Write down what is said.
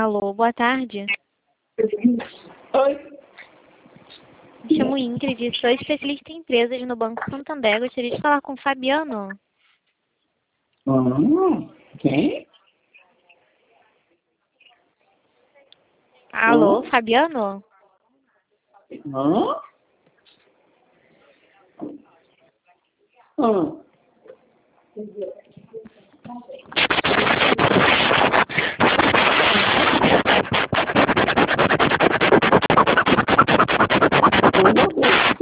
Alô, boa tarde. Oi. Me chamo Ingrid, sou especialista em empresas no Banco Santander. Gostaria de falar com o Fabiano. Quem? Alô, Fabiano? Hã? Hã?